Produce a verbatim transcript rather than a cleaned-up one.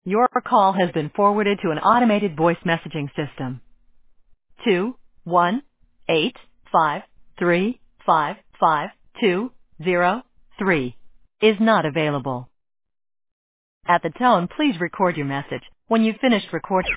Your call has been forwarded to an automated voice messaging system. Two one eight five three five five two zero three is not available. At the tone, please record your message. When you've finished recording,